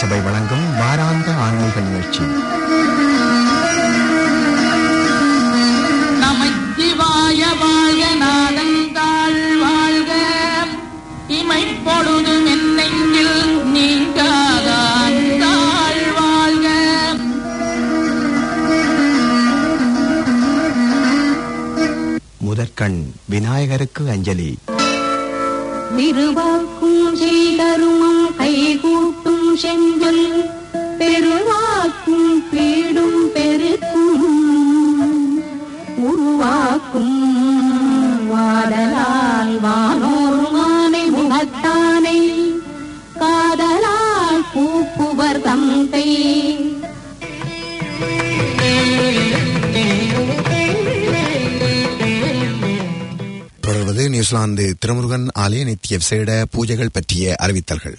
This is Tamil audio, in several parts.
திருச்சபை வழங்கும் வாராந்த ஆன்மீக நிகழ்ச்சி. நமச்சிவாய வாழ்க, நாதந்தாள் வாழ்க, இமைப்பொழுதும் என்னெங்கில் நீங்காதாள் வாழ்க. முதற்கண் விநாயகருக்கு அஞ்சலி. திருவாக்கும் செய்தருமம் கைகூட்டும் செஞ்சொல், பெருவாக்கும் பீடும் பெருக்கும் உருவாக்கும் வாடலால் வானோருமானை முகத்தானை காதலால் பூப்புவர் தந்தை. தொடர்வது நியூசிலாந்து திருமுருகன் ஆலய நித்திய விசேட பூஜைகள் பற்றிய அறிவித்தல்கள்.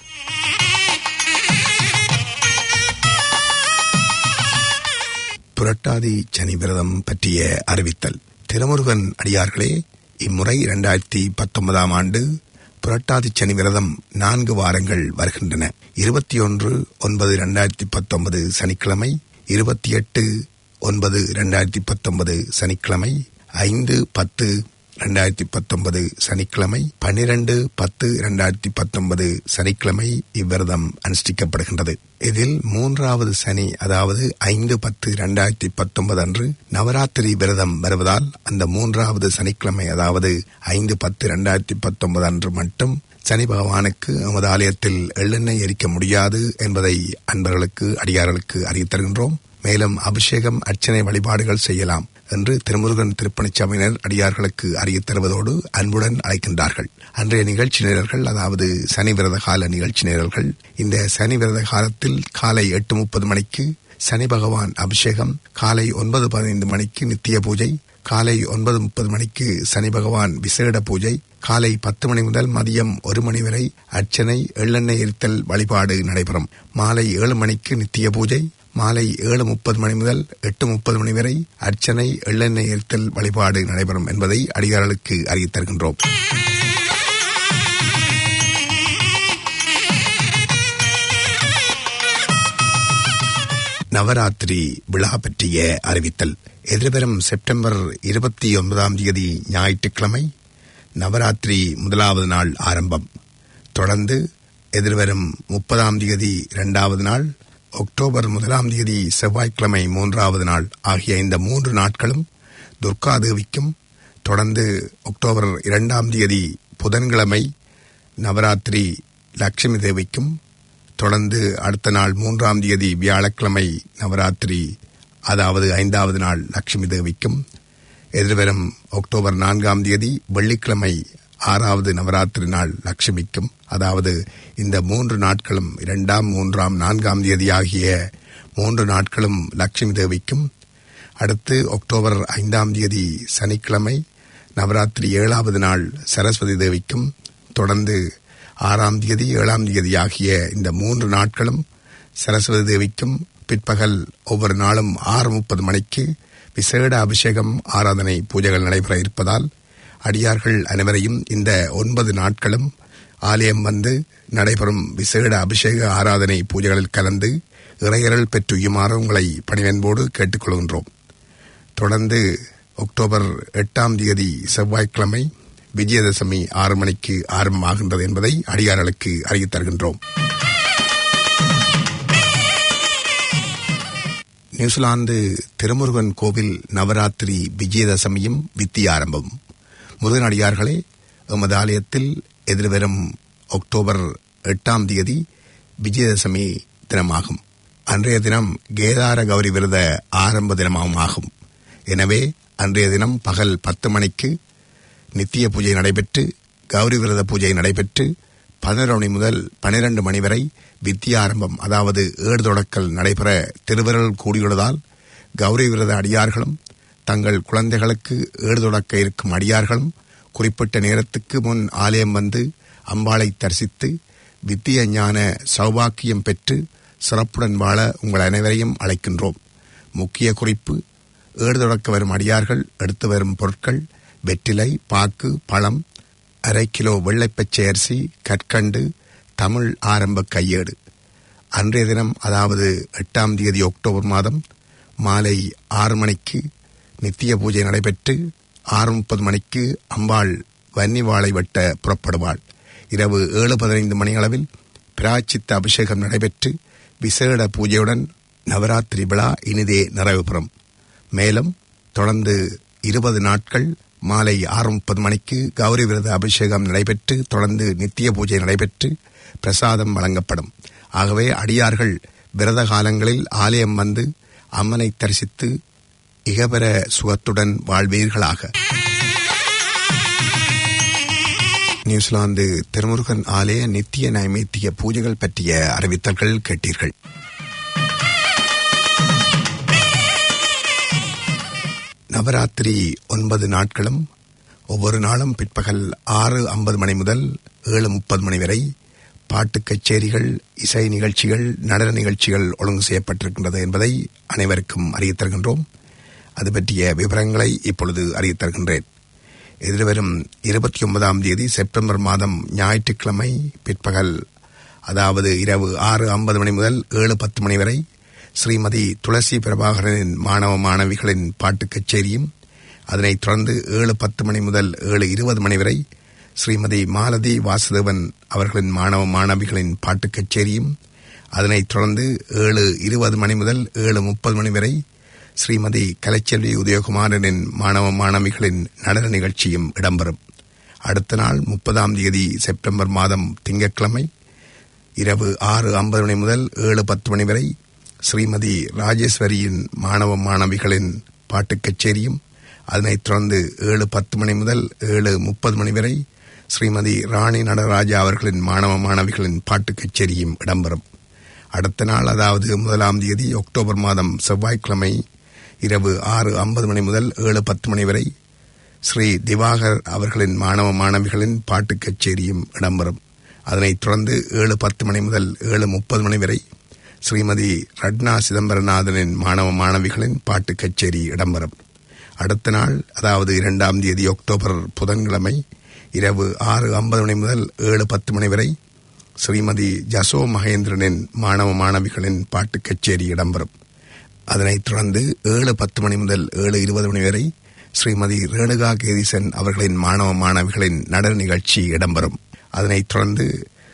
புரட்டாதி சனி விரதம் பற்றிய அறிவித்தல். திருமுருகன் அடியார்களே, இம்முறை 2019 ஆண்டு புரட்டாதி சனி விரதம் 4 வாரங்கள் வருகின்றன. 21/9/2019 சனிக்கிழமை, 28/9/2019 சனிக்கிழமை, 5/10/2019 சனிக்கிழமை, 12/10/2019 சனிக்கிழமை இவ்விரதம் அனுஷ்டிக்கப்படுகின்றது. இதில் 3வது சனி, அதாவது 5/10/2019 அன்று நவராத்திரி விரதம் வருவதால் அந்த 3வது சனிக்கிழமை, அதாவது 5/10/2019 அன்று மட்டும் சனி பகவானுக்கு நமது ஆலயத்தில் எள்ளெண்ணெய் எரிக்க முடியாது என்பதை அன்பர்களுக்கு அடியார்களுக்கு அறிவித்தருகின்றோம். மேலும் அபிஷேகம், அர்ச்சனை வழிபாடுகள் செய்யலாம் என்று திருமுருகன் திருப்பணிச்சபையினர் அடியார்களுக்கு அறியத் தருவதோடு அன்புடன் அழைக்கின்றார்கள். அன்றைய நிகழ்ச்சி நிரல்கள், அதாவது சனி விரத கால நிகழ்ச்சி நிரல்கள். இந்த சனி விரத காலத்தில் காலை 8:30 மணிக்கு சனி பகவான் அபிஷேகம், காலை 9:15 மணிக்கு நித்திய பூஜை, காலை 9:30 மணிக்கு சனி பகவான் விசேட பூஜை, காலை 10 மணி முதல் மதியம் 1 மணி வரை அர்ச்சனை, எள்ளெண்ணெய் எரித்தல் வழிபாடு நடைபெறும். மாலை 7 மணிக்கு நித்திய பூஜை, மாலை 7:30 மணி முதல் 8:30 மணி வரை அர்ச்சனை, எள்ளெண்ணெய் எரித்தல் வழிபாடு நடைபெறும் என்பதை அடியார்களுக்கு அறிவித் தருகின்றோம். நவராத்திரி விழா பற்றிய அறிவித்தல். எதிர்வரும் செப்டம்பர் 29 ஞாயிற்றுக்கிழமை நவராத்திரி 1வது நாள் ஆரம்பம். தொடர்ந்து எதிர்வரும் 30 2வது நாள், அக்டோபர் 1 செவ்வாய்க்கிழமை 3வது நாள் ஆகிய இந்த 3 நாட்களும் துர்கா தேவிக்கும், தொடர்ந்து அக்டோபர் 2 புதன்கிழமை நவராத்திரி லட்சுமி தேவிக்கும், தொடர்ந்து அடுத்த நாள் 3 வியாழக்கிழமை நவராத்திரி, அதாவது 5வது நாள் லட்சுமி தேவிக்கும், எதிர்வரும் அக்டோபர் 4 வெள்ளிக்கிழமை 6வது நவராத்திரி நாள் லட்சுமிக்கும், அதாவது இந்த 3 நாட்களும் 2ஆம், 3ஆம், 4ஆம் தேதி ஆகிய 3 நாட்களும் லட்சுமி தேவிக்கும். அடுத்து அக்டோபர் 5ஆம் தேதி சனிக்கிழமை நவராத்திரி 7வது நாள் சரஸ்வதி தேவிக்கும், தொடர்ந்து 6ஆம் தேதி 7ஆம் தேதி ஆகிய இந்த 3 நாட்களும் சரஸ்வதி தேவிக்கும் பிற்பகல் ஒவ்வொரு நாளும் 6:30 மணிக்கு விசேட அபிஷேகம், ஆராதனை, பூஜைகள் நடைபெற இருப்பதால் அடியார்கள் அனைவரையும் இந்த 9 நாட்களும் ஆலயம் வந்து நடைபெறும் விசேட அபிஷேக, ஆராதனை, பூஜைகளில் கலந்து இறையருள் பெற்றுயுமாறு உங்களை பணிவன்போடு கேட்டுக்கொள்கின்றோம். தொடர்ந்து அக்டோபர் 8ஆம் தேதி செவ்வாய்க்கிழமை விஜயதசமி 6 மணிக்கு ஆரம்பமாகின்றது என்பதை அடியார்களுக்கு அறிவித் தருகின்றோம். நியூசிலாந்து திருமுருகன் கோவில் நவராத்திரி விஜயதசமியும் வித்திய ஆரம்பம். முருகன் அடியார்களே, எமது ஆலயத்தில் எதிர்வரும் அக்டோபர் 8ஆம் தேதி விஜயதசமி தினமாகும். அன்றைய தினம் கேதார கௌரி விரத ஆரம்ப தினமாகவும் ஆகும். எனவே அன்றைய தினம் பகல் 10 மணிக்கு நித்திய பூஜை நடைபெற்று, கௌரி விரத பூஜை நடைபெற்று 11 மணி முதல் 12 மணி வரை வித்திய ஆரம்பம், அதாவது ஏடுதொடக்கல் நடைபெற திருவிரல் கூடியுள்ளதால் கௌரி விரத அடியார்களும் தங்கள் குழந்தைகளுக்கு ஏடுதொடக்க இருக்கும் அடியார்களும் குறிப்பிட்ட நேரத்துக்கு முன் ஆலயம் வந்து அம்பாளை தரிசித்து வித்திய ஞான சௌபாக்கியம் பெற்று சிறப்புடன் வாழ உங்கள் அனைவரையும் அழைக்கின்றோம். முக்கிய குறிப்பு: ஏடுதொடக்க வரும் அடியார்கள் எடுத்து வரும் பொருட்கள் வெற்றிலை, பாக்கு, பழம், 1/2 கிலோ வெள்ளைப்பச்சை அரிசி, கற்கண்டு, தமிழ் ஆரம்ப கையேடு. அன்றைய தினம், அதாவது 8ஆம் தேதி அக்டோபர் மாதம் மாலை 6 மணிக்கு நித்திய பூஜை நடைபெற்று 6:30 மணிக்கு அம்பாள் வன்னிவாளை வெட்ட புறப்படுவாள். இரவு 7:15 மணி அளவில் பிராச்சித்த அபிஷேகம் நடைபெற்று விசேட பூஜையுடன் நவராத்திரி விழா இனிதே நிறைவு பெறும். மேலும் தொடர்ந்து 20 நாட்கள் மாலை 6:30 மணிக்கு கௌரி விரத அபிஷேகம் நடைபெற்று தொடர்ந்து நித்திய பூஜை நடைபெற்று பிரசாதம் வழங்கப்படும். ஆகவே அடியார்கள் விரத காலங்களில் ஆலயம் வந்து அம்மனை தரிசித்து இகபர சுகத்துடன் வாழ்வீர்களாக. நியூசிலாந்து திருமுருகன் ஆலய நித்திய நைவேத்திய பூஜைகள் பற்றிய அறிவித்தல்கள் கேட்டீர்கள். நவராத்திரி 9 நாட்களும் ஒவ்வொரு நாளும் பிற்பகல் 6:50 மணி முதல் 7:30 மணி வரை பாட்டு கச்சேரிகள், இசை நிகழ்ச்சிகள், நடன நிகழ்ச்சிகள் ஒழுங்கு செய்யப்பட்டிருக்கின்றது என்பதை அனைவருக்கும் அறிவித்தருகின்றோம். அது பற்றிய விவரங்களை இப்பொழுது அறிவித்தருகின்றேன். எதிர்வரும் 29ஆம் தேதி செப்டம்பர் மாதம் ஞாயிற்றுக்கிழமை பிற்பகல், அதாவது இரவு 6:50 மணி முதல் 7:10 மணி வரை ஸ்ரீமதி துளசி பிரபாகரனின் மாணவ மாணவிகளின் பாட்டு கச்சேரியும், அதனைத் தொடர்ந்து 7:10 மணி முதல் 7:20 மணி வரை ஸ்ரீமதி மாலதி வாசுதேவன் அவர்களின் மாணவ மாணவிகளின் பாட்டு கச்சேரியும், அதனைத் தொடர்ந்து 7:20 மணி முதல் 7:30 மணி வரை ஸ்ரீமதி கலைச்செல்வி உதயகுமாரனின் மாணவ மாணவிகளின் நடன நிகழ்ச்சியும் இடம்பெறும். அடுத்த நாள் 30ஆம் தேதி செப்டம்பர் மாதம் திங்கட்கிழமை இரவு 6:50 மணி முதல் 7:10 மணி வரை ஸ்ரீமதி ராஜேஸ்வரியின் மாணவ மாணவிகளின் பாட்டு கச்சேரியும், அதனைத் தொடர்ந்து 7:10 மணி முதல் 7:30 மணி வரை ஸ்ரீமதி ராணி நடராஜா அவர்களின் மாணவ மாணவிகளின் பாட்டு கச்சேரியும் இடம்பெறும். அடுத்த நாள், அதாவது 1ஆம் தேதி அக்டோபர் மாதம் செவ்வாய்க்கிழமை இரவு 6:50 மணி முதல் 7:10 மணி வரை ஸ்ரீ திவாகர் அவர்களின் மாணவ மாணவிகளின் பாட்டு கச்சேரியும் இடம்பெறும். அதனைத் தொடர்ந்து 7:10 மணி முதல் 7:30 மணி வரை ஸ்ரீமதி ரட்னா சிதம்பரநாதனின் மாணவ மாணவிகளின் பாட்டு கச்சேரி இடம்பெறும். அடுத்த நாள், அதாவது 2ஆம் தேதி அக்டோபர் புதன்கிழமை இரவு 6:50 மணி முதல் 7:10 மணி வரை ஸ்ரீமதி ஜசோ மகேந்திரனின் மாணவ மாணவிகளின் பாட்டு கச்சேரி இடம்பெறும். அதனைத் தொடர்ந்து 7:10 மணி முதல் 7:20 மணி வரை ஸ்ரீமதி ரேணுகா கேதீசன் அவர்களின் மாணவ மாணவிகளின் நடன நிகழ்ச்சி இடம்பெறும். அதனைத் தொடர்ந்து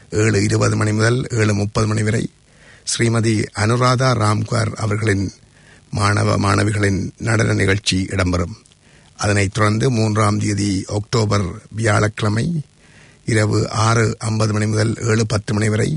7:20 மணி முதல் 7:30 மணி வரை ஸ்ரீமதி அனுராதா ராம்கர் அவர்களின் மாணவ மாணவிகளின் நடன நிகழ்ச்சி இடம்பெறும். அதனைத் தொடர்ந்து 3ஆம் தேதி அக்டோபர் வியாழக்கிழமை இரவு 6:50 மணி முதல் 7:10 மணி வரை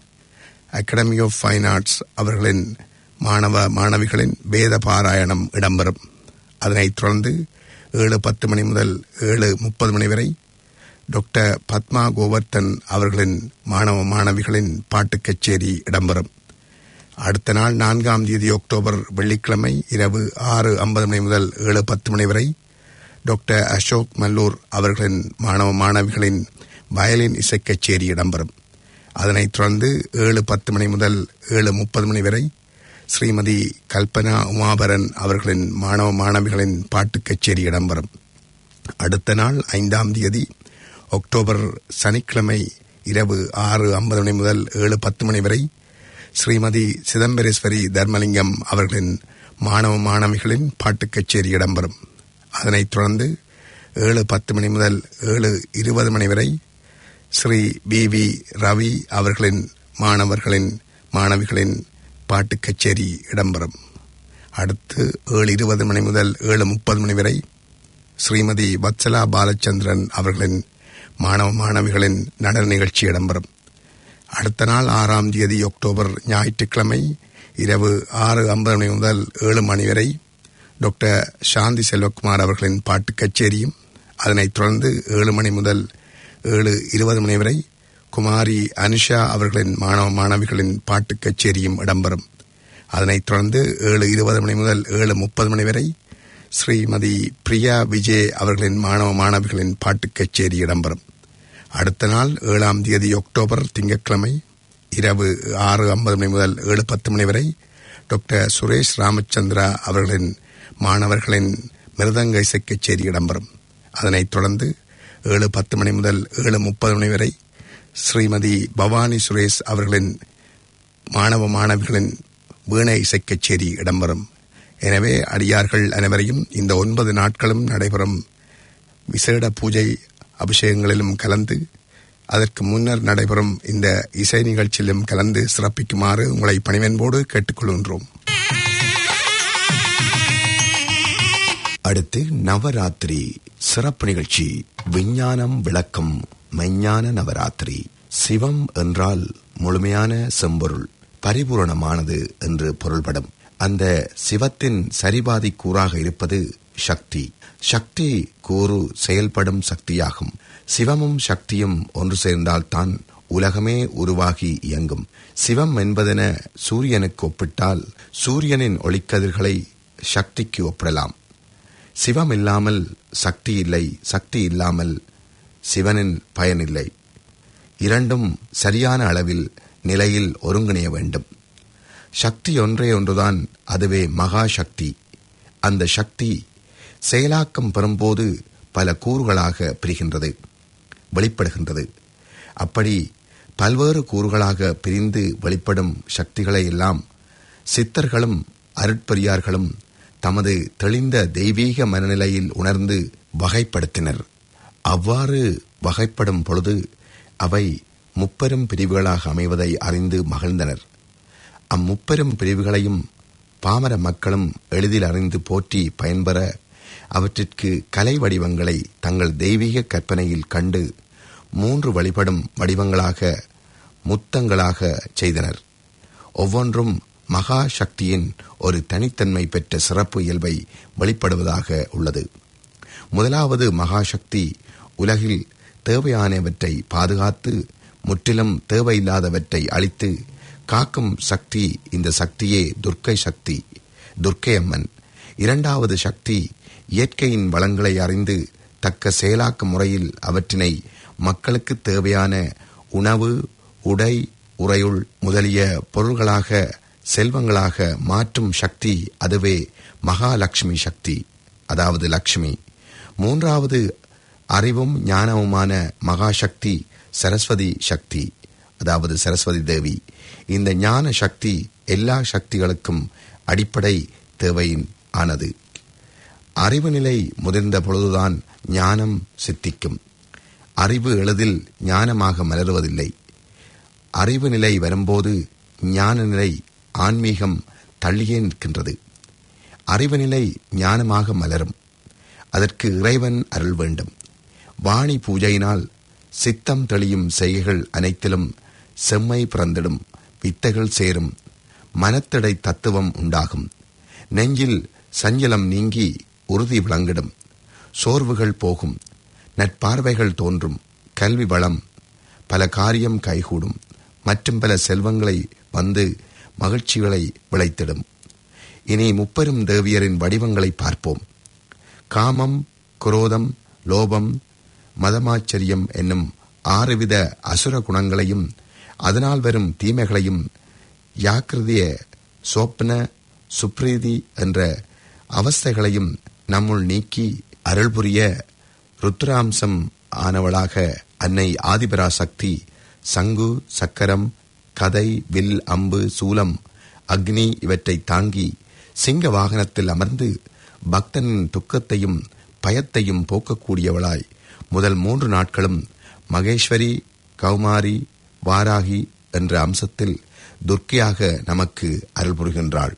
அகாடமி ஆஃப் ஃபைன் ஆர்ட்ஸ் அவர்களின் மாணவ மாணவிகளின் வேத பாராயணம் இடம்பெறும். அதனைத் தொடர்ந்து 7:10 மணி முதல் 7:30 மணி வரை டாக்டர் பத்மா கோவர்தன் அவர்களின் மாணவ மாணவிகளின் பாட்டு கச்சேரி இடம்பெறும். அடுத்த நாள் 4ஆம் தேதி அக்டோபர் வெள்ளிக்கிழமை இரவு 6:50 மணி முதல் 7:10 மணி வரை டாக்டர் அசோக் மல்லூர் அவர்களின் மாணவ மாணவிகளின் வயலின் இசைக் கச்சேரி இடம்பெறும். அதனைத் தொடர்ந்து 7:10 மணி முதல் 7:30 மணி வரை ஸ்ரீமதி கல்பனா உமாபரன் அவர்களின் மாணவ மாணவிகளின் பாட்டு கச்சேரி இடம்பெறும். அடுத்த நாள் 5ஆம் தேதி அக்டோபர் சனிக்கிழமை இரவு 6:50 மணி முதல் 7:10 மணி வரை ஸ்ரீமதி சிதம்பரேஸ்வரி தர்மலிங்கம் அவர்களின் மாணவ மாணவிகளின் பாட்டு கச்சேரி இடம்பெறும். அதனைத் தொடர்ந்து 7:10 மணி முதல் 7:20 மணி வரை ஸ்ரீ வி ரவி அவர்களின் மாணவிகளின் பாட்டு கச்சேரி இடம்பெறும். அடுத்து 7:20 மணி முதல் 7:30 மணி வரை ஸ்ரீமதி வத்சலா பாலச்சந்திரன் அவர்களின் மாணவ மாணவிகளின் நடன நிகழ்ச்சி இடம்பெறும். அடுத்த நாள் 6ஆம் தேதி அக்டோபர் ஞாயிற்றுக்கிழமை இரவு 6:50 மணி முதல் 7 மணி வரை டாக்டர் சாந்தி செல்வகுமார் அவர்களின் பாட்டு கச்சேரியும், அதனைத் தொடர்ந்து 7 மணி முதல் 7:20 மணி வரை குமாரி அனுஷா அவர்களின் மாணவ மாணவிகளின் பாட்டு கச்சேரியும் இடம்பெறும். அதனைத் தொடர்ந்து 7:20 மணி முதல் 7:30 மணி வரை ஸ்ரீமதி பிரியா விஜய் அவர்களின் மாணவ மாணவிகளின் பாட்டு கச்சேரி இடம்பெறும். அடுத்த நாள் 7ஆம் தேதி அக்டோபர் திங்கட்கிழமை இரவு 6:50 மணி முதல் 7:10 மணி வரை டாக்டர் சுரேஷ் ராமச்சந்திரா அவர்களின் மாணவர்களின் மிருதங்க இசைக் கச்சேரி இடம்பெறும். அதனைத் தொடர்ந்து 7:10 மணி முதல் 7:30 மணி வரை ஸ்ரீமதி பவானி சுரேஷ் அவர்களின் மாணவ மாணவிகளின் வீணை இசைக் கச்சேரி இடம்பெறும். எனவே அடியார்கள் அனைவரையும் இந்த 9 நாட்களும் நடைபெறும் விசேட பூஜை அபிஷேகங்களிலும் கலந்து, அதற்கு முன்னர் நடைபெறும் இந்த இசை நிகழ்ச்சியிலும் கலந்து சிறப்பிக்குமாறு உங்களை பணிவன்போடு கேட்டுக்கொள்கின்றோம். அடுத்து நவராத்திரி சிறப்பு நிகழ்ச்சி. விஞ்ஞானம் விளக்கம் மெஞ்ஞான நவராத்திரி. சிவம் என்றால் முழுமையான செம்பொருள், பரிபூரணமானது என்று பொருள்படும். அந்த சிவத்தின் சரிபாதி கூறாக இருப்பது சக்தி. சக்தி கூறு செயல்படும் சக்தியாகும். சிவமும் சக்தியும் ஒன்று சேர்ந்தால்தான் உலகமே உருவாகி இயங்கும். சிவம் என்பதென சூரியனுக்கு ஒப்பிட்டால் சூரியனின் ஒளிக்கதிர்களை சக்திக்கு ஒப்பிடலாம். சிவம் இல்லாமல் சக்தி இல்லை, சக்தி இல்லாமல் சிவனின் பயனில்லை. இரண்டும் சரியான அளவில் நிலையில் ஒருங்கிணைய வேண்டும். சக்தி ஒன்றே ஒன்றுதான், அதுவே மகா சக்தி. அந்த சக்தி செயலாக்கம் பெறும்போது பல கூறுகளாக பிரிகின்றது, வெளிப்படுகின்றது. அப்படி பல்வேறு கூறுகளாக பிரிந்து வெளிப்படும் சக்திகளை எல்லாம் சித்தர்களும் அருட்பெரியார்களும் தமது தெளிந்த தெய்வீக மனநிலையில் உணர்ந்து வகைப்படுத்தினர். அவ்வாறு வகைப்படும் பொழுது அவை முப்பெரும் பிரிவுகளாக அமைவதை அறிந்து மகிழ்ந்தனர். அம்முப்பெரும் பிரிவுகளையும் பாமர மக்களும் எளிதில் அறிந்து போற்றி பயன்பெற அவற்றிற்கு கலை வடிவங்களை தங்கள் தெய்வீக கற்பனையில் கண்டு 3 வழிபடும் வடிவங்களாக, முத்தங்களாக செய்தனர். ஒவ்வொன்றும் மகா சக்தியின் ஒரு தனித்தன்மை பெற்ற சிறப்பு இயல்பை வெளிப்படுவதாக உள்ளது. முதலாவது மகாசக்தி உலகில் தேவையானவற்றை பாதுகாத்து முற்றிலும் தேவையில்லாதவற்றை அழித்து காக்கும் சக்தி. இந்த சக்தியே துர்க்கை சக்தி, துர்க்கை அம்மன். இரண்டாவது சக்தி இயற்கையின் வளங்களை அறிந்து தக்க செயலாக்க முறையில் அவற்றினை மக்களுக்கு தேவையான உணவு, உடை, உறையுள் முதலிய பொருள்களாக, செல்வங்களாக மாற்றும் சக்தி. அதுவே மகாலட்சுமி சக்தி, அதாவது லட்சுமி. மூன்றாவது அறிவும் ஞானவுமான மகாசக்தி சரஸ்வதி சக்தி, அதாவது சரஸ்வதி தேவி. இந்த ஞான சக்தி எல்லா சக்திகளுக்கும் அடிப்படை தேவையின் ஆனது. அறிவு நிலை முதிர்ந்த பொழுதுதான் ஞானம் சித்திக்கும். அறிவு எளிதில் ஞானமாக மலருவதில்லை. அறிவு நிலை வரும்போது ஞான நிலை, ஆன்மீகம் தள்ளியே நிற்கின்றது. அறிவு நிலை ஞானமாக மலரும். அதற்கு இறைவன் அருள் வேண்டும். வாணி பூஜையினால் சித்தம் தெளியும் செய்கைகள் அனைத்திலும் செம்மை பிறந்திடும், வித்தைகள் சேரும், மனத்தடை தத்துவம் உண்டாகும், நெஞ்சில் சஞ்சலம் நீங்கி உறுதி விளங்கிடும், சோர்வுகள் போகும், நட்பார்வைகள் தோன்றும், கல்வி வளம், பல காரியம் கைகூடும், மற்றும் பல செல்வங்களை வந்து மகிழ்ச்சிகளை விளைத்திடும். இனி முப்பெரும் தேவியரின் வடிவங்களை பார்ப்போம். காமம், குரோதம், லோபம், மதமாச்சரியம் என்னும் 6 வித அசுர குணங்களையும் அதனால் வரும் தீமைகளையும் யாக்கிருதிய, சோப்ன, சுப்ரீதி என்ற அவஸ்தைகளையும் நம்முள் நீக்கி அருள் புரிய ருத்ராம்சம் ஆனவளாக அன்னை ஆதிபராசக்தி சங்கு, சக்கரம், கதை, வில், அம்பு, சூலம், அக்னி இவற்றை தாங்கி சிங்க வாகனத்தில் அமர்ந்து பக்தனின் துக்கத்தையும் பயத்தையும் போக்கக்கூடியவளாய் முதல் 3 நாட்களும் மகேஸ்வரி, கௌமாரி, வாராகி என்ற அம்சத்தில் துர்க்கையாக நமக்கு அருள் புரிகின்றாள்.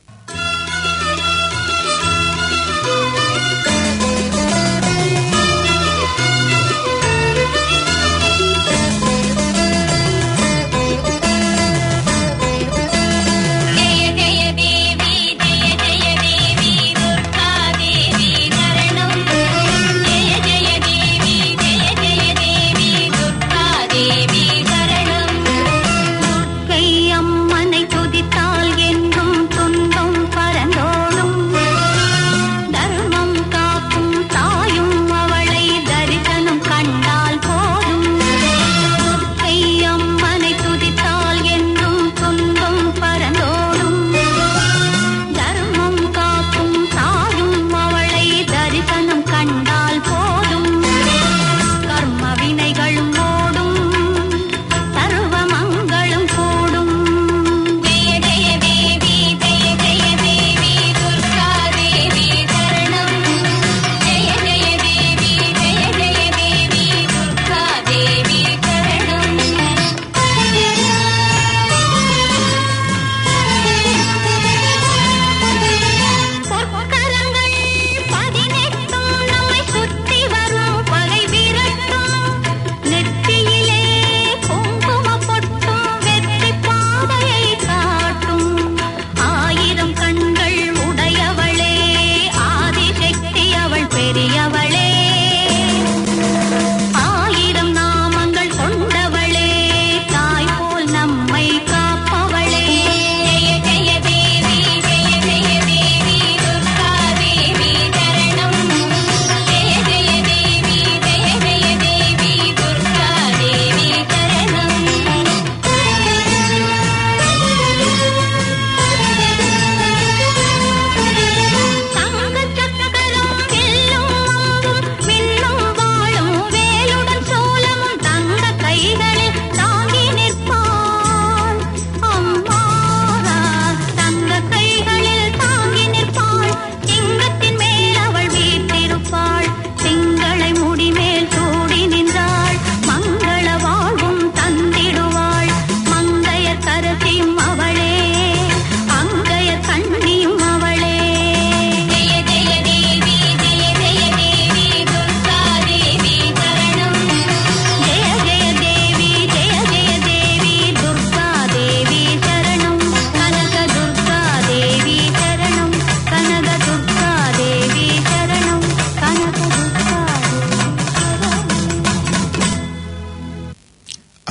அம்மனை துதித்தால் என்றும் துன்பம்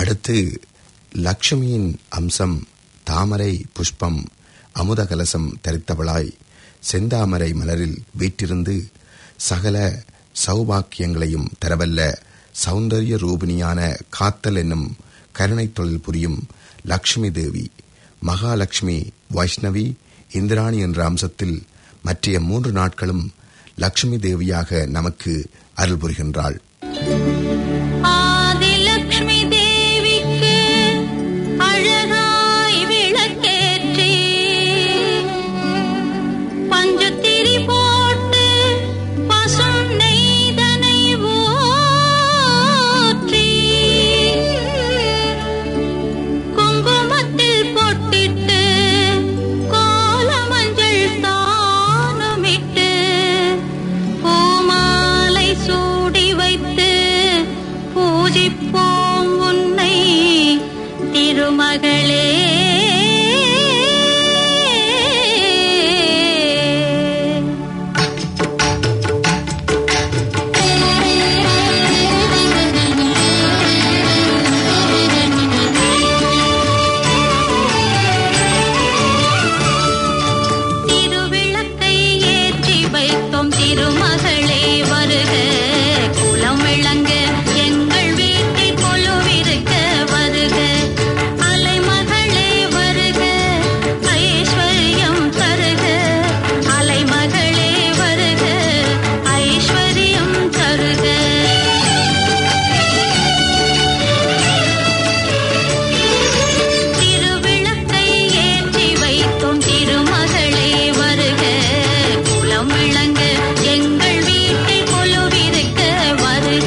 அடுத்து லக்ஷ்மியின் அம்சம் தாமரை புஷ்பம் அமுத கலசம் தரித்தவளாய் செந்தாமரை மலரில் வீற்றிருந்து சகல சௌபாக்கியங்களையும் தரவல்ல சௌந்தர்ய ரூபிணியான காத்தல் என்னும் கருணை தொழில் புரியும் லக்ஷ்மி தேவி மகாலட்சுமி வைஷ்ணவி இந்திராணி என்ற அம்சத்தில் மற்றைய 3 நாட்களும் லக்ஷ்மி தேவியாக நமக்கு அருள் புரிகின்றாள். ஆதிலக்ஷ்மி தேவிக்கு அழகாய் விளக்கேற்றி பஞ்சுத்திரி போட்டு பசும் நெய்தனை ஊற்றி குங்குமத்தில் பொட்டிட்டு கோல மஞ்சள் தானுமிட்டு பூமாலை சூடி வைத்து பூஜிப்போம் உன்னை திருமகளே. திருவிளக்கை ஏற்றி வைத்தோம் திருமகளே வருக குலம் விளங்க எங்கள் வீட்டில் கொலுவிருக்க வருக அலைமகளே வருக ஐஸ்வர்யம் தருக அலைமகளே வருக ஐஸ்வர்யம் தருக. திருவிளக்கை ஏற்றி வைத்தோம் திருமகளே வருக குலம் விளங்க எங்கள் வீட்டில் கொலுவிருக்க வருக.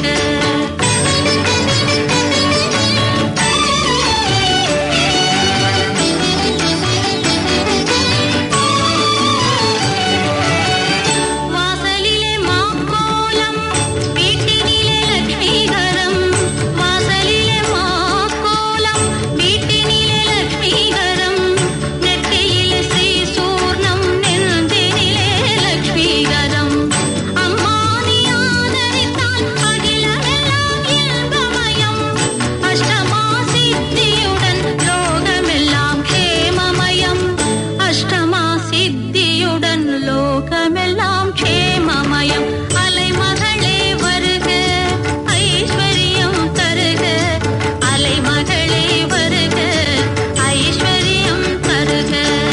வாசலிலே மாக்கோலம் வீட்டினிலே லட்சுமிகரம் வாசலிலே மாக்கோலம் வீட்டினிலே லட்சுமிகரம் நெற்றியிலே ஸ்ரீ சூர்ணம் நெஞ்சினிலே லட்சுமிகரம் அம்மா நீ ஆதரித்தால் அகிலமெல்லாம் இன்பமயம் அஷ்டமா சித்தியுடன் லோகமெல்லாம் க்ஷேமமயம் அஷ்டமா சித்தியுடன் லோகமெல்லாம் க்ஷேமமயம் அலைமகளே வருக ஐஸ்வர்யம் தருக அலைமகளே வருக ஐஸ்வர்யம் தருக.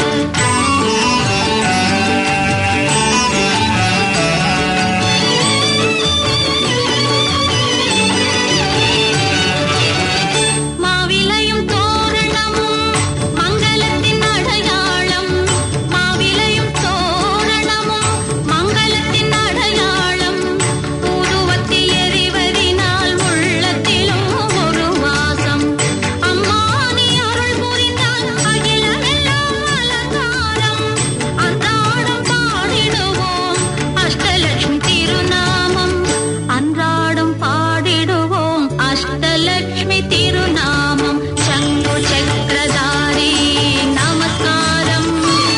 மாவிலையும் தோரணமும் மங்களத்தின் அடையாளம் மாவிலையும் தோரணமும் மங்களத்தின் அடையாளம் ஊதுவத்தி எரிவதினால் உள்ளத்திலும் ஒரு வாசம் அம்மா நீ அருள் புரிந்தால் அகிலமெல்லாம் அலங்காரம் அன்றாடம் பாடிடுவோம் அஷ்டலட்சுமி திருநாமம் அன்றாடம் பாடிடுவோம் அஷ்டலட்சுமி திருநாமம் சங்கு சக்கரதாரி நமஸ்காரம்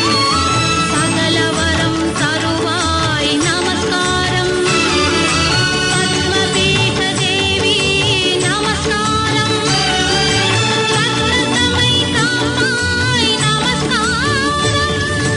சகலவரம் தருவாய் நமஸ்காரம் பத்மபீட தேவி நமஸ்காரம் சக்கரதமை காமாய் நமஸ்காரம்.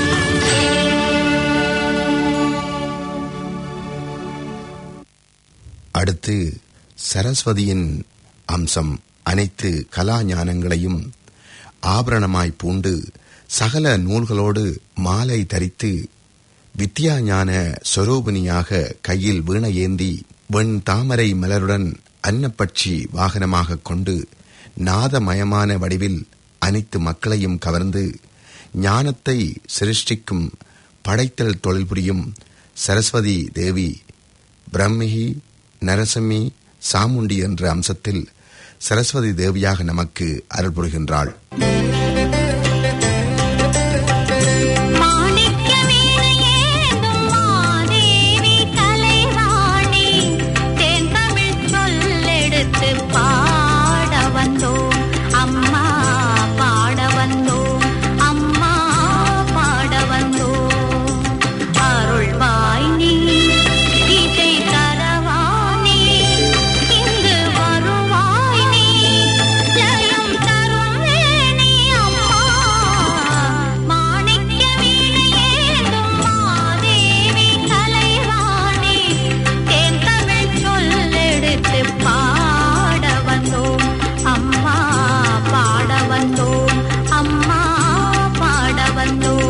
அடுத்து சரஸ்வதியின் அம்சம் அனைத்து கலா ஞானங்களையும் ஆபரணமாய் பூண்டு சகல நூல்களோடு மாலை தரித்து வித்யா ஞான ஸ்வரூபிணியாக கையில் வீணை ஏந்தி வெண் தாமரை மலருடன் அன்னப்பட்சி வாகனமாக கொண்டு நாதமயமான வடிவில் அனைத்து மக்களையும் கவர்ந்து ஞானத்தை சிருஷ்டிக்கும் படைத்தல் தொழில் புரியும் சரஸ்வதி தேவி பிரம்மிகி நரசிம்மி சாமுண்டி என்ற அம்சத்தில் சரஸ்வதி தேவியாக நமக்கு அருள் புரிகின்றாள். La அம்மா பாட வந்தோம், அம்மா பாட வந்தோம்.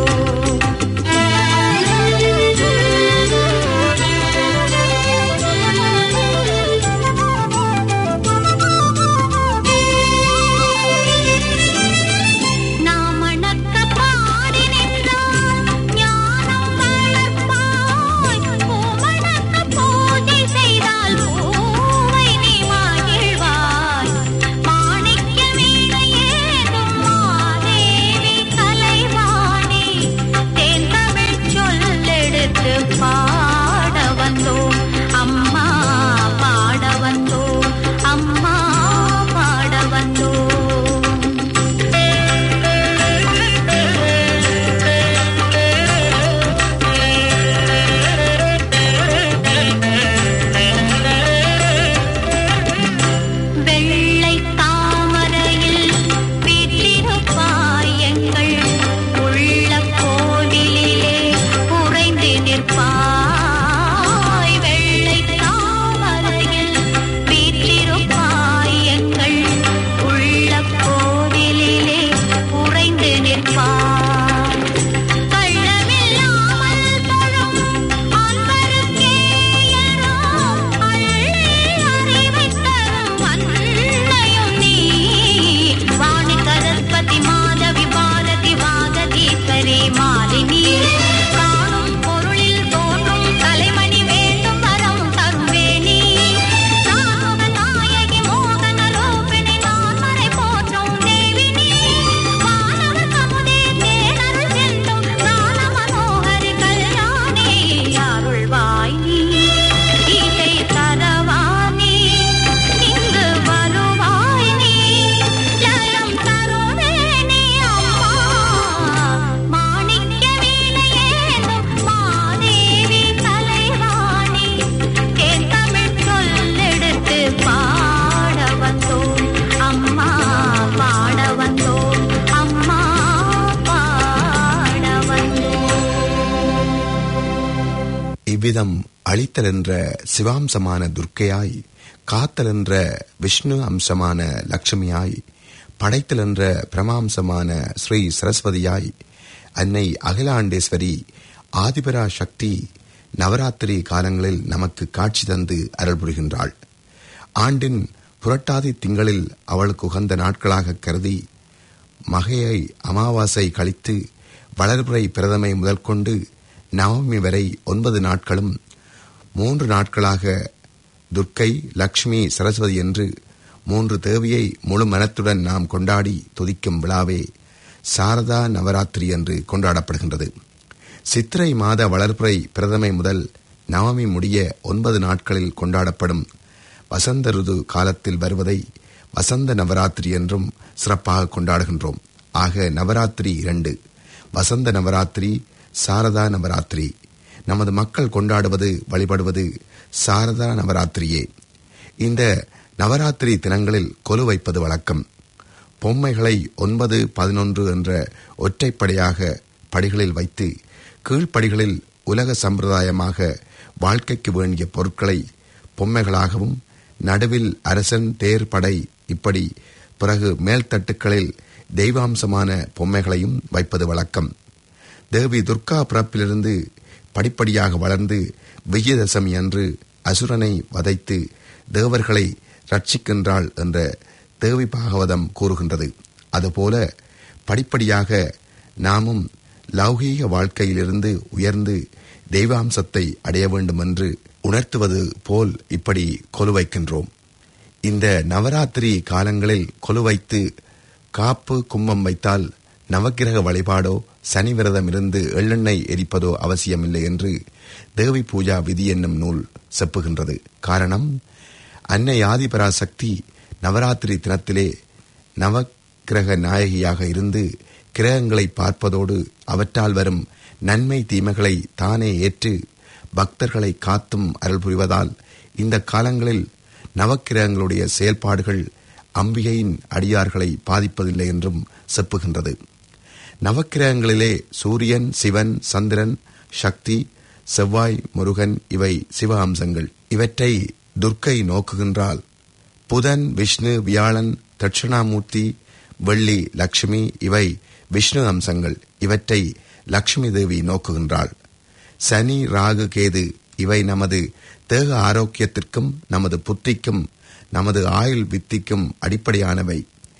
இவ்விதம் அழித்தல் என்ற சிவாம்சமான துர்க்கையாய், காத்தல் என்ற விஷ்ணு அம்சமான லட்சுமியாய், படைத்தல் என்ற பிரமாம்சமான ஸ்ரீ சரஸ்வதியாய், அன்னை அகிலாண்டேஸ்வரி ஆதிபரா சக்தி நவராத்திரி காலங்களில் நமக்கு காட்சி தந்து அருள் புரிகின்றாள். ஆண்டின் புரட்டாதி திங்களில் அவளுக்கு உகந்த நாட்களாக கருதி மகையை அமாவாசை கழித்து வளர்பிறை பிரதமை முதல் கொண்டு நவமி வரை 9 நாட்களும் 3 நாட்களாக துர்க்கை, லக்ஷ்மி, சரஸ்வதி என்று 3 தேவியை முழு மனத்துடன் நாம் கொண்டாடி துதிக்கும் விழாவே சாரதா நவராத்திரி என்று கொண்டாடப்படுகின்றது. சித்திரை மாத வளர்பிறை பிரதமை முதல் நவமி முடிய 9 நாட்களில் கொண்டாடப்படும் வசந்த ருது காலத்தில் வருவதை வசந்த நவராத்திரி என்றும் சிறப்பாக கொண்டாடுகின்றோம். ஆக நவராத்திரி 2, வசந்த நவராத்திரி, சாரதா நவராத்திரி. நமது மக்கள் கொண்டாடுவது, வழிபடுவது சாரதா நவராத்திரியே. இந்த நவராத்திரி தினங்களில் கொலு வைப்பது வழக்கம். பொம்மைகளை 9, 11 என்ற ஒற்றைப்படையாக படிகளில் வைத்து கீழ்ப்படிகளில் உலக சம்பிரதாயமாக வாழ்க்கைக்கு வேண்டிய பொருட்களை பொம்மைகளாகவும், நடுவில் அரசன், தேர், படை, இப்படி பிறகு மேல்தட்டுக்களில் தெய்வாம்சமான பொம்மைகளையும் வைப்பது வழக்கம். தேவி துர்கா பிறப்பிலிருந்து படிப்படியாக வளர்ந்து விஜயதசமி அன்று அசுரனை வதைத்து தேவர்களை ரட்சிக்கின்றாள் என்ற தேவி பாகவதம் கூறுகின்றது. அதுபோல படிப்படியாக நாமும் லௌகீக வாழ்க்கையிலிருந்து உயர்ந்து தெய்வாம்சத்தை அடைய வேண்டும் என்று உணர்த்துவது போல் இப்படி கொலு வைக்கின்றோம். இந்த நவராத்திரி காலங்களில் கொலு வைத்து காப்பு, கும்பம் வைத்தால் நவக்கிரக வழிபாடோ சனி விரதம் இருந்து எள்ளெண்ணெய் எரிப்பதோ அவசியமில்லை என்று தேவி பூஜா விதி என்னும் நூல் செப்புகின்றது. காரணம், அன்னை ஆதிபராசக்தி நவராத்திரி தினத்திலே நவக்கிரக நாயகியாக இருந்து கிரகங்களை பார்ப்பதோடு அவற்றால் வரும் நன்மை தீமைகளை தானே ஏற்று பக்தர்களை காத்தும் அருள் புரிவதால் இந்த காலங்களில் நவக்கிரகங்களுடைய செயல்பாடுகள் அம்பிகையின் அடியார்களை பாதிப்பதில்லை என்றும் செப்புகின்றது. நவக்கிரகங்களிலே சூரியன், சிவன், சந்திரன், சக்தி, செவ்வாய், முருகன் இவை சிவ அம்சங்கள். இவற்றை துர்க்கை நோக்குகின்றால் புதன், விஷ்ணு, வியாழன், தட்சிணாமூர்த்தி, வெள்ளி லட்சுமி இவை விஷ்ணு அம்சங்கள். இவற்றை லட்சுமி தேவி நோக்குகின்றாள். சனி, ராகு, கேது இவை நமது தேக ஆரோக்கியத்திற்கும் நமது புத்திக்கும் நமது ஆயுள் வித்திக்கும் அடிப்படையானவை.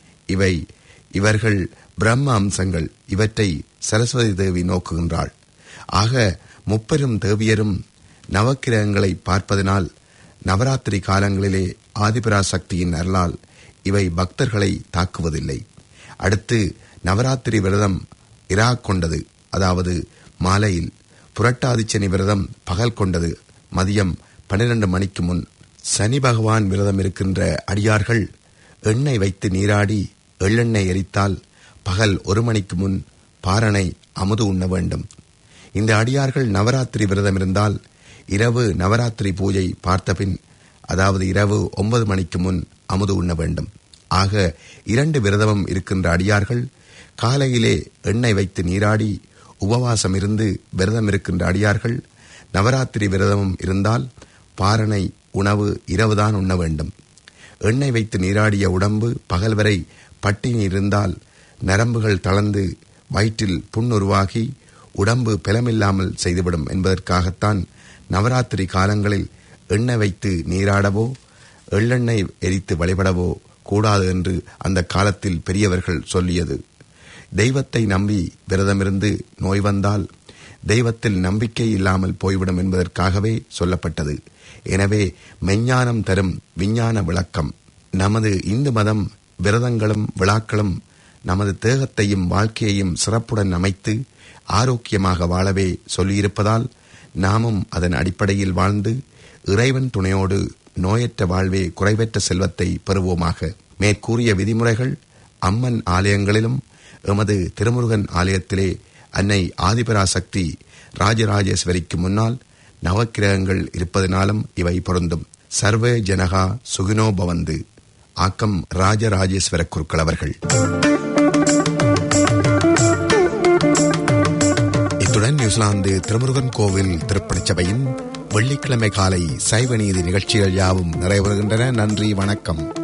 இவர்கள் பிரம்ம அம்சங்கள். இவற்றை சரஸ்வதி தேவி நோக்குகின்றாள். ஆக முப்பெரும் தேவியரும் நவக்கிரகங்களை பார்ப்பதனால் நவராத்திரி காலங்களிலே ஆதிபராசக்தியின் அருளால் இவை பக்தர்களை தாக்குவதில்லை. அடுத்து நவராத்திரி விரதம் இரா கொண்டது, அதாவது மாலையில். புரட்டாதிச்சனி விரதம் பகல் கொண்டது, மதியம் 12 மணிக்கு முன். சனி பகவான் விரதம் இருக்கின்ற அடியார்கள் எண்ணெய் வைத்து நீராடி எள்ளெண்ணெய் எரித்தால் பகல் 1 மணிக்கு முன் பாரணை அமுது உண்ண வேண்டும். இந்த அடியார்கள் நவராத்திரி விரதம் இருந்தால் இரவு நவராத்திரி பூஜை பார்த்தபின், அதாவது இரவு 9 மணிக்கு முன் அமுது உண்ண வேண்டும். ஆக 2 விரதமும் இருக்கின்ற அடியார்கள் காலையிலே எண்ணெய் வைத்து நீராடி உபவாசம் இருந்து விரதம் இருக்கின்ற அடியார்கள் நவராத்திரி விரதமும் இருந்தால் பாரணை உணவு இரவுதான் உண்ண வேண்டும். எண்ணெய் வைத்து நீராடிய உடம்பு பகல் வரை பட்டினி இருந்தால் நரம்புகள் தளர்ந்து வயிற்றில் புண்ணுருவாகி உடம்பு பலமில்லாமல் செய்துவிடும் என்பதற்காகத்தான் நவராத்திரி காலங்களில் எண்ணெய் வைத்து நீராடவோ எள்ளெண்ணெய் எரித்து வழிபடவோ கூடாது என்று அந்த காலத்தில் பெரியவர்கள் சொல்லியது. தெய்வத்தை நம்பி விரதமிருந்து நோய் வந்தால் தெய்வத்தில் நம்பிக்கை இல்லாமல் போய்விடும் என்பதற்காகவே சொல்லப்பட்டது. எனவே மெஞ்ஞானம் தரும் விஞ்ஞான விளக்கம். நமது இந்து மதம் விரதங்களும் விழாக்களும் நமது தேகத்தையும் வாழ்க்கையையும் சிறப்புடன் அமைத்து ஆரோக்கியமாக வாழவே சொல்லியிருப்பதால் நாமும் அதன் அடிப்படையில் வாழ்ந்து இறைவன் துணையோடு நோயற்ற வாழ்வே குறைவற்ற செல்வத்தை பெறுவோமாக. மேற்கூறிய விதிமுறைகள் அம்மன் ஆலயங்களிலும் எமது திருமுருகன் ஆலயத்திலே அன்னை ஆதிபராசக்தி ராஜராஜேஸ்வரிக்கு முன்னால் நவக்கிரகங்கள் இருப்பதனாலும் இவை பொருந்தும். சர்வே ஜனகா சுகினோ பவந்து. ஆக்கம் ராஜராஜேஸ்வர குருக்கள் அவர்கள். இத்துடன் நியூசிலாந்து திருமுருகன் கோவில் திருப்பணிச் சபையின் வெள்ளிக்கிழமை காலை சைவ நீதி நிகழ்ச்சிகள் யாவும் நிறைவேறுகின்றன. நன்றி, வணக்கம்.